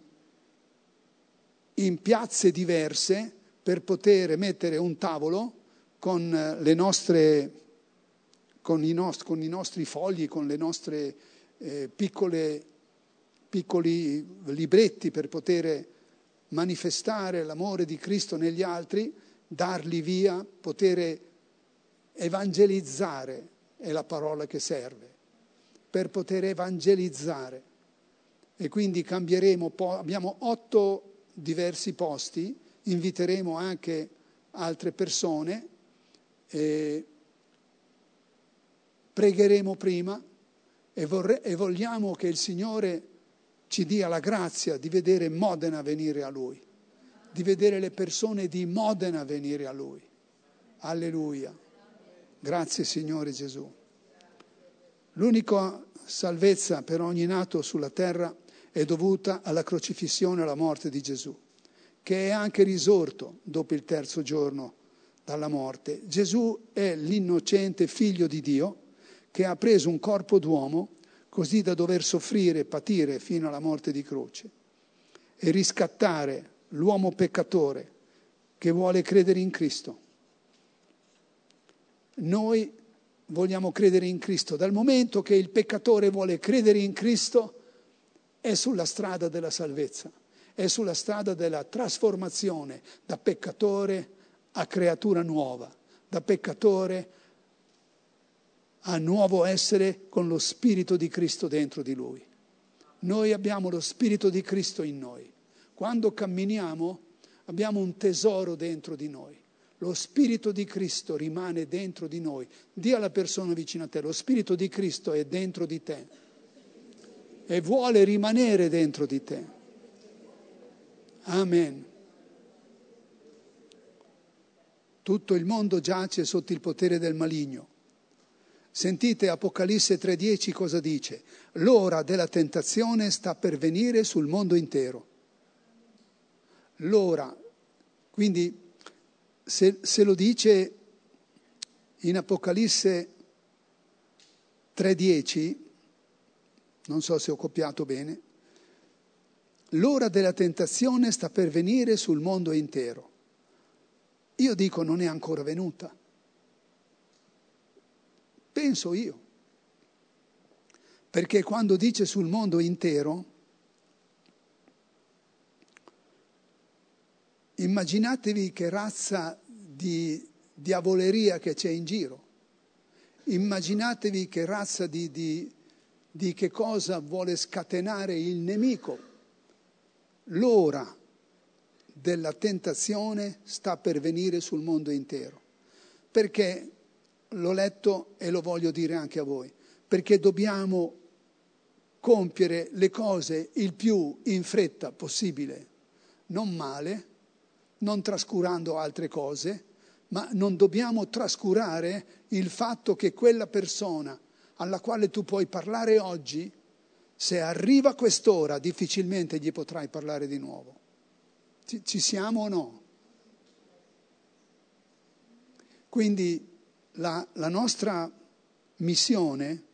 in piazze diverse per poter mettere un tavolo con le nostre, con i, nost- con i nostri fogli, con le nostre eh, piccole, piccoli libretti per poter manifestare l'amore di Cristo negli altri, darli via, poter evangelizzare è la parola che serve, per poter evangelizzare. E quindi cambieremo, po- abbiamo otto diversi posti, inviteremo anche altre persone, e pregheremo prima e, vorre- e vogliamo che il Signore ci dia la grazia di vedere Modena venire a Lui, di vedere le persone di Modena venire a Lui. Alleluia. Grazie Signore Gesù. L'unica salvezza per ogni nato sulla terra è dovuta alla crocifissione e alla morte di Gesù, che è anche risorto dopo il terzo giorno dalla morte. Gesù è l'innocente figlio di Dio che ha preso un corpo d'uomo così da dover soffrire e patire fino alla morte di croce e riscattare l'uomo peccatore che vuole credere in Cristo. Noi vogliamo credere in Cristo. Dal momento che il peccatore vuole credere in Cristo, è sulla strada della salvezza, è sulla strada della trasformazione da peccatore a creatura nuova, da peccatore a nuovo essere con lo Spirito di Cristo dentro di lui. Noi abbiamo lo Spirito di Cristo in noi. Quando camminiamo abbiamo un tesoro dentro di noi. Lo Spirito di Cristo rimane dentro di noi. Dì alla persona vicino a te, lo Spirito di Cristo è dentro di te e vuole rimanere dentro di te. Amen. Tutto il mondo giace sotto il potere del maligno. Sentite Apocalisse tre dieci cosa dice? L'ora della tentazione sta per venire sul mondo intero. L'ora, quindi se, se lo dice in Apocalisse tre dieci, non so se ho copiato bene, l'ora della tentazione sta per venire sul mondo intero. Io dico non è ancora venuta. Penso io. Perché quando dice sul mondo intero, immaginatevi che razza di diavoleria che c'è in giro. Immaginatevi che razza di, di, di che cosa vuole scatenare il nemico. L'ora della tentazione sta per venire sul mondo intero. Perché l'ho letto e lo voglio dire anche a voi, perché dobbiamo compiere le cose il più in fretta possibile, non male, non trascurando altre cose, ma non dobbiamo trascurare il fatto che quella persona alla quale tu puoi parlare oggi, se arriva quest'ora difficilmente gli potrai parlare di nuovo. Ci, ci siamo o no? Quindi La, la nostra missione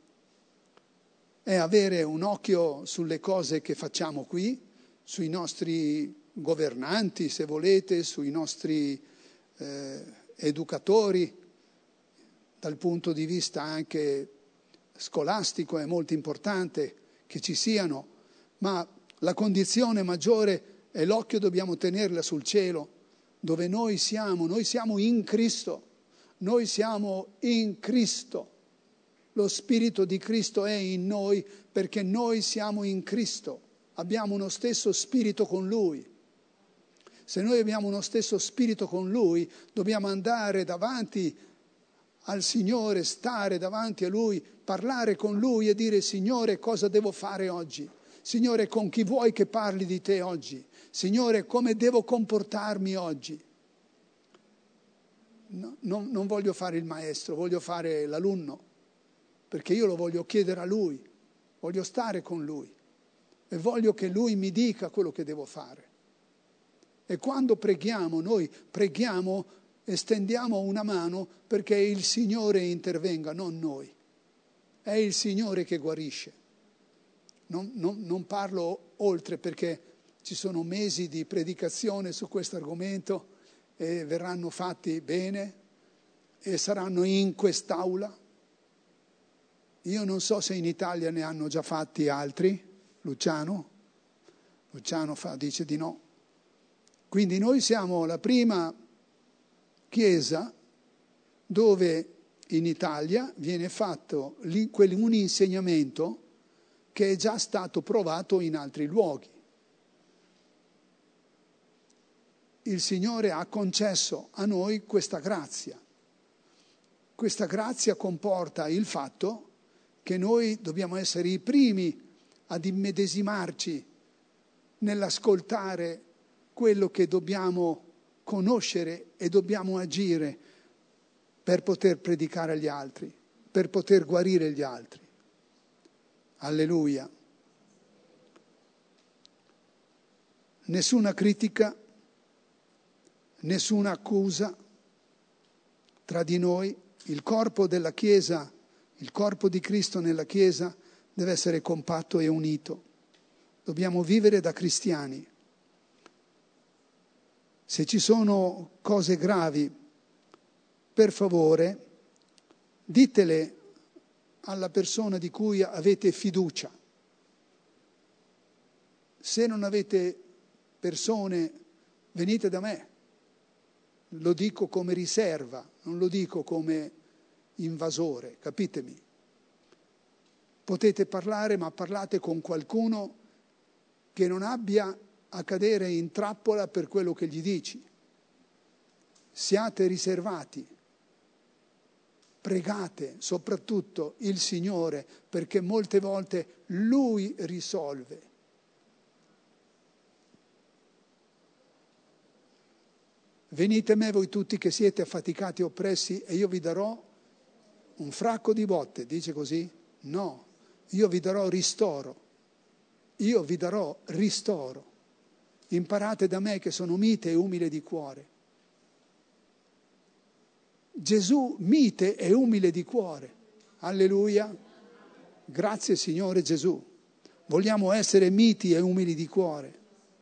è avere un occhio sulle cose che facciamo qui, sui nostri governanti, se volete, sui nostri eh, educatori, dal punto di vista anche scolastico è molto importante che ci siano, ma la condizione maggiore è l'occhio dobbiamo tenerla sul cielo, dove noi siamo, noi siamo in Cristo, noi siamo in Cristo. Lo Spirito di Cristo è in noi perché noi siamo in Cristo, abbiamo uno stesso spirito con Lui. Se noi abbiamo uno stesso spirito con Lui, dobbiamo andare davanti al Signore, stare davanti a Lui, parlare con Lui e dire: Signore, cosa devo fare oggi? Signore, con chi vuoi che parli di te oggi? Signore, come devo comportarmi oggi? No, non, non voglio fare il maestro, voglio fare l'alunno, perché io lo voglio chiedere a Lui, voglio stare con Lui e voglio che Lui mi dica quello che devo fare. E quando preghiamo, noi preghiamo, estendiamo una mano perché il Signore intervenga, non noi. È il Signore che guarisce. Non, non, non parlo oltre perché ci sono mesi di predicazione su questo argomento e verranno fatti bene e saranno in quest'aula. Io non so se in Italia ne hanno già fatti altri. Luciano? Luciano fa, dice di no. Quindi noi siamo la prima chiesa dove in Italia viene fatto un insegnamento che è già stato provato in altri luoghi. Il Signore ha concesso a noi questa grazia. Questa grazia comporta il fatto che noi dobbiamo essere i primi ad immedesimarci nell'ascoltare quello che dobbiamo conoscere e dobbiamo agire per poter predicare agli altri, per poter guarire gli altri. Alleluia. Nessuna critica, nessuna accusa tra di noi. Il corpo della Chiesa, il corpo di Cristo nella Chiesa deve essere compatto e unito. Dobbiamo vivere da cristiani. Se ci sono cose gravi, per favore, ditele alla persona di cui avete fiducia. Se non avete persone, venite da me. Lo dico come riserva, non lo dico come invasore, capitemi. Potete parlare, ma parlate con qualcuno che non abbia a cadere in trappola per quello che gli dici. Siate riservati. Pregate soprattutto il Signore, perché molte volte Lui risolve. Venite a me voi tutti che siete affaticati e oppressi e io vi darò un fracco di botte, dice così? No, io vi darò ristoro. Io vi darò ristoro. Imparate da me che sono mite e umile di cuore. Gesù mite e umile di cuore. Alleluia. Grazie Signore Gesù. Vogliamo essere miti e umili di cuore.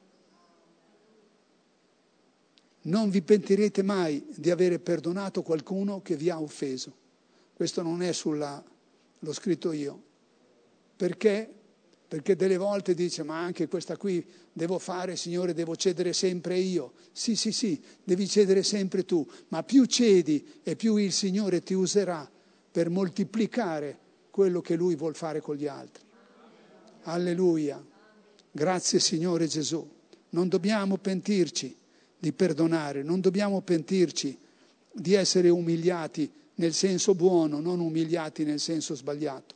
Non vi pentirete mai di avere perdonato qualcuno che vi ha offeso. Questo non è sulla, l'ho scritto io. Perché? Perché delle volte dice, ma anche questa qui devo fare, Signore, devo cedere sempre io. Sì, sì, sì, devi cedere sempre tu, ma più cedi e più il Signore ti userà per moltiplicare quello che Lui vuol fare con gli altri. Alleluia. Grazie Signore Gesù. Non dobbiamo pentirci di perdonare, non dobbiamo pentirci di essere umiliati nel senso buono, non umiliati nel senso sbagliato.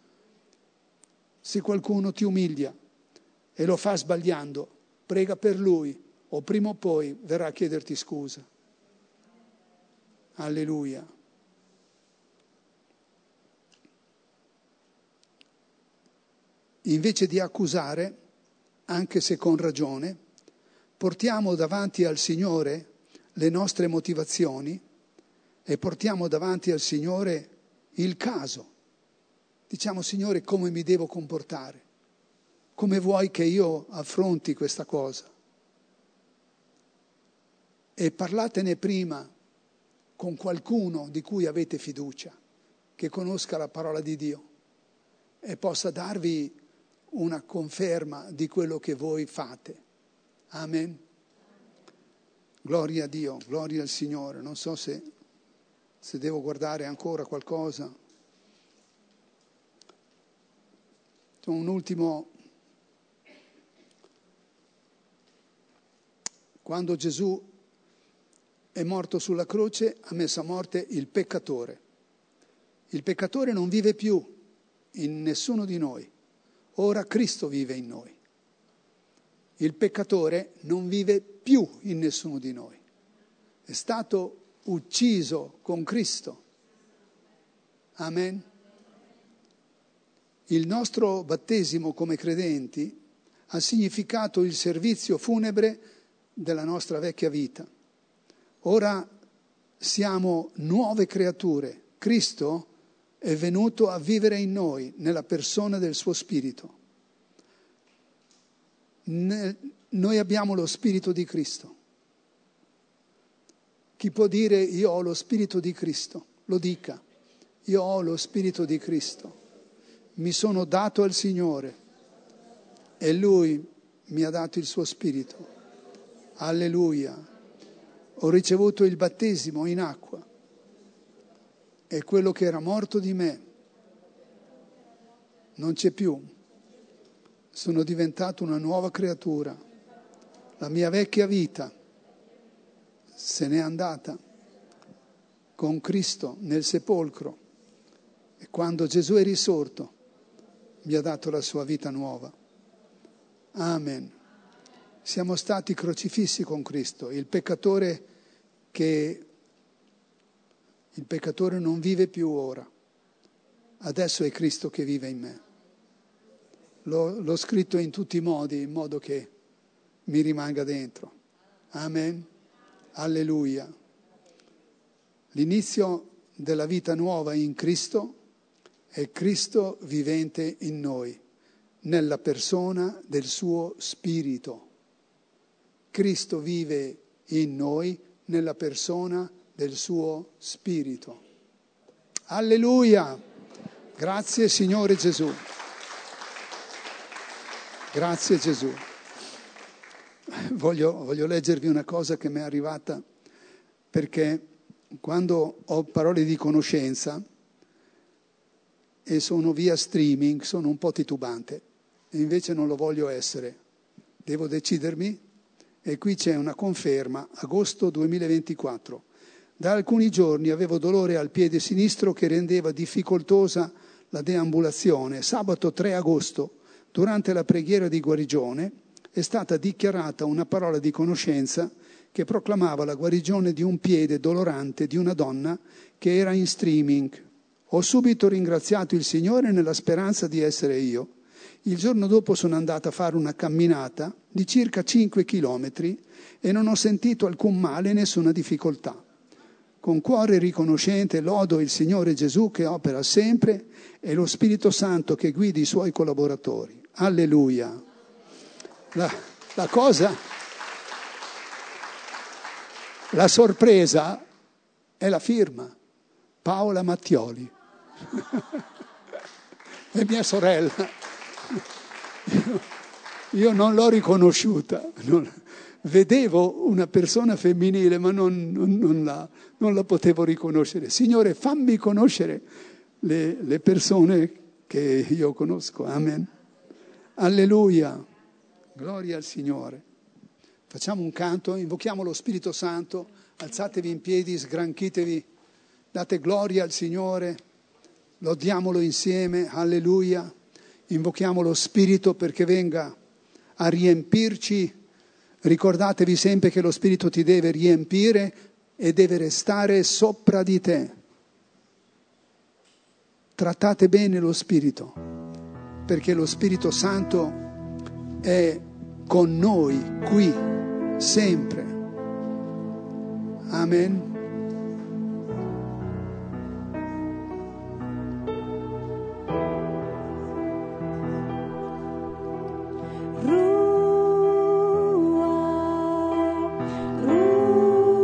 Se qualcuno ti umilia e lo fa sbagliando, prega per lui o prima o poi verrà a chiederti scusa. Alleluia. Invece di accusare, anche se con ragione, portiamo davanti al Signore le nostre motivazioni e portiamo davanti al Signore il caso. Diciamo, Signore, come mi devo comportare? Come vuoi che io affronti questa cosa? e parlatene prima con qualcuno di cui avete fiducia, che conosca la parola di Dio e possa darvi una conferma di quello che voi fate. Amen. Gloria a Dio, gloria al Signore. Non so se, se devo guardare ancora qualcosa. C'è un ultimo. Quando Gesù è morto sulla croce, ha messo a morte il peccatore. Il peccatore non vive più in nessuno di noi. Ora Cristo vive in noi. Il peccatore non vive più in nessuno di noi. È stato ucciso con Cristo. Amen. Il nostro battesimo come credenti ha significato il servizio funebre della nostra vecchia vita. Ora siamo nuove creature. Cristo è venuto a vivere in noi, nella persona del suo Spirito. Noi abbiamo lo Spirito di Cristo. Chi può dire io ho lo Spirito di Cristo? Lo dica. Io ho lo Spirito di Cristo. Mi sono dato al Signore e Lui mi ha dato il suo Spirito. Alleluia. Ho ricevuto il battesimo in acqua e quello che era morto di me non c'è più. Sono diventato una nuova creatura. La mia vecchia vita se n'è andata con Cristo nel sepolcro e quando Gesù è risorto mi ha dato la sua vita nuova. Amen. Siamo stati crocifissi con Cristo. Il peccatore che il peccatore non vive più ora. Adesso è Cristo che vive in me. L'ho, l'ho scritto in tutti i modi, in modo che mi rimanga dentro. Amen. Alleluia. L'inizio della vita nuova in Cristo è Cristo vivente in noi, nella persona del suo Spirito. Cristo vive in noi nella persona del suo Spirito. Alleluia! Grazie Signore Gesù. Grazie Gesù. Voglio, voglio leggervi una cosa che mi è arrivata, perché quando ho parole di conoscenza e sono via streaming sono un po' titubante e invece non lo voglio essere. Devo decidermi. E qui c'è una conferma, agosto duemilaventiquattro. Da alcuni giorni avevo dolore al piede sinistro che rendeva difficoltosa la deambulazione. Sabato tre agosto, durante la preghiera di guarigione, è stata dichiarata una parola di conoscenza che proclamava la guarigione di un piede dolorante di una donna che era in streaming. Ho subito ringraziato il Signore nella speranza di essere io. Il giorno dopo sono andata a fare una camminata di circa cinque chilometri e non ho sentito alcun male e nessuna difficoltà. Con cuore riconoscente lodo il Signore Gesù che opera sempre e lo Spirito Santo che guida i suoi collaboratori. Alleluia. La, la cosa, la sorpresa è la firma. Paola Mattioli. È mia sorella. Io, io non l'ho riconosciuta, non, vedevo una persona femminile ma non, non, non, la, non la potevo riconoscere. Signore, fammi conoscere le, le persone che io conosco. Amen. Alleluia. Gloria al Signore. Facciamo un canto, invochiamo lo Spirito Santo, alzatevi in piedi, sgranchitevi, date gloria al Signore, lodiamolo insieme. Alleluia. Invochiamo lo Spirito perché venga a riempirci. Ricordatevi sempre che lo Spirito ti deve riempire e deve restare sopra di te. Trattate bene lo Spirito, perché lo Spirito Santo è con noi qui, sempre. Amen. Ruah, Ruah.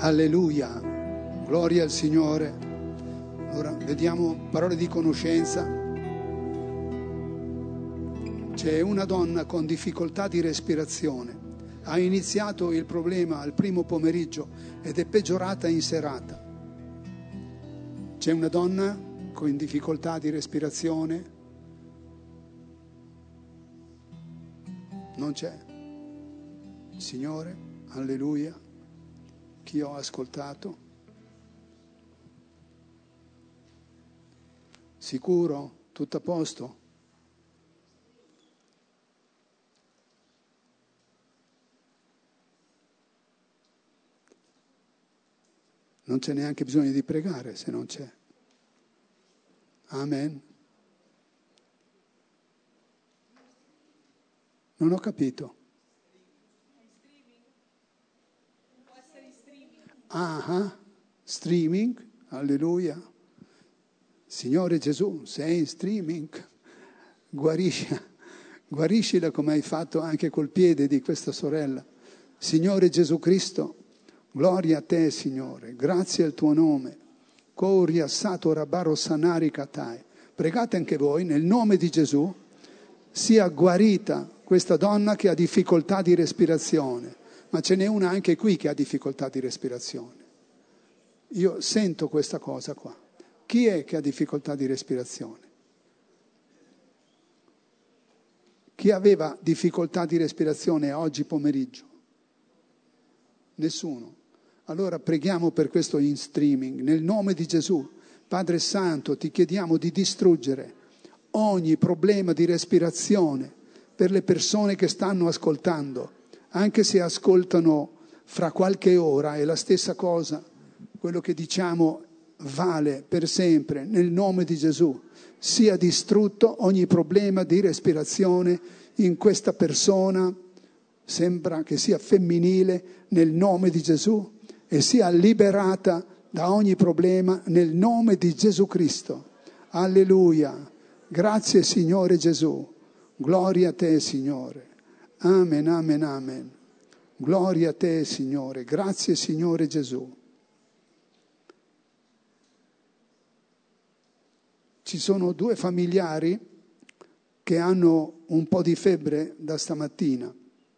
Alleluia, gloria al Signore. Ora vediamo parole di conoscenza. C'è una donna con difficoltà di respirazione. Ha iniziato il problema al primo pomeriggio ed è peggiorata in serata. C'è una donna con difficoltà di respirazione? Non c'è. Signore, alleluia, chi ho ascoltato? Sicuro? Tutto a posto? Non c'è neanche bisogno di pregare se non c'è. Amen. Non ho capito. Ah, ah, streaming, alleluia. Signore Gesù, sei in streaming, guarisci, guariscila come hai fatto anche col piede di questa sorella. Signore Gesù Cristo, gloria a te, Signore, grazie al tuo nome. Coria sato rabaro sanari katai. Pregate anche voi, nel nome di Gesù, sia guarita questa donna che ha difficoltà di respirazione. Ma ce n'è una anche qui che ha difficoltà di respirazione. Io sento questa cosa qua. Chi è che ha difficoltà di respirazione? Chi aveva difficoltà di respirazione oggi pomeriggio? Nessuno. Allora preghiamo per questo in streaming. Nel nome di Gesù, Padre Santo, ti chiediamo di distruggere ogni problema di respirazione per le persone che stanno ascoltando. Anche se ascoltano fra qualche ora, è la stessa cosa. Quello che diciamo vale per sempre. Nel nome di Gesù sia distrutto ogni problema di respirazione in questa persona, sembra che sia femminile, nel nome di Gesù, e sia liberata da ogni problema nel nome di Gesù Cristo. Alleluia. Grazie Signore Gesù. Gloria a te Signore. Amen, amen, amen. Gloria a te, Signore. Grazie, Signore Gesù. Ci sono due familiari che hanno un po' di febbre da stamattina.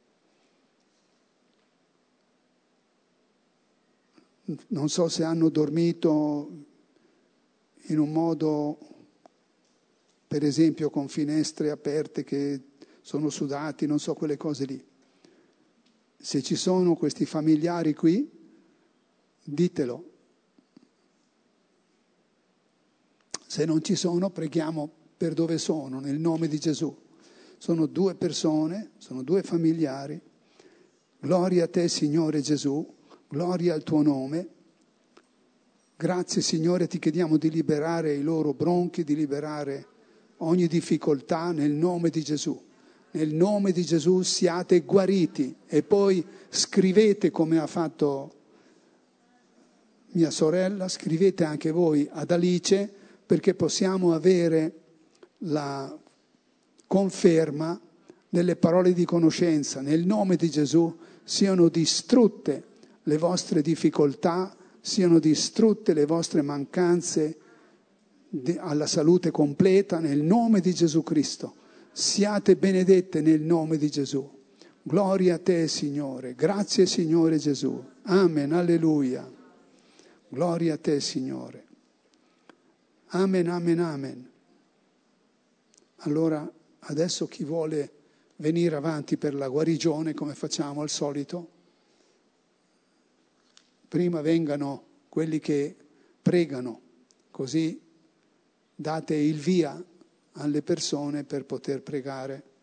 Non so se hanno dormito in un modo, per esempio, con finestre aperte che sono sudati, non so, quelle cose lì. Se ci sono questi familiari qui, ditelo. Se non ci sono, preghiamo per dove sono, nel nome di Gesù. Sono due persone, sono due familiari. Gloria a te, Signore Gesù, gloria al tuo nome. Grazie, Signore, ti chiediamo di liberare i loro bronchi, di liberare ogni difficoltà nel nome di Gesù. Nel nome di Gesù siate guariti e poi scrivete come ha fatto mia sorella, scrivete anche voi ad Alice perché possiamo avere la conferma delle parole di conoscenza. Nel nome di Gesù siano distrutte le vostre difficoltà, siano distrutte le vostre mancanze alla salute completa nel nome di Gesù Cristo. Siate benedette nel nome di Gesù. Gloria a te, Signore. Grazie, Signore Gesù. Amen. Alleluia. Gloria a te, Signore. Amen, amen, amen. Allora, adesso chi vuole venire avanti per la guarigione, come facciamo al solito, prima vengano quelli che pregano, così date il via alle persone per poter pregare.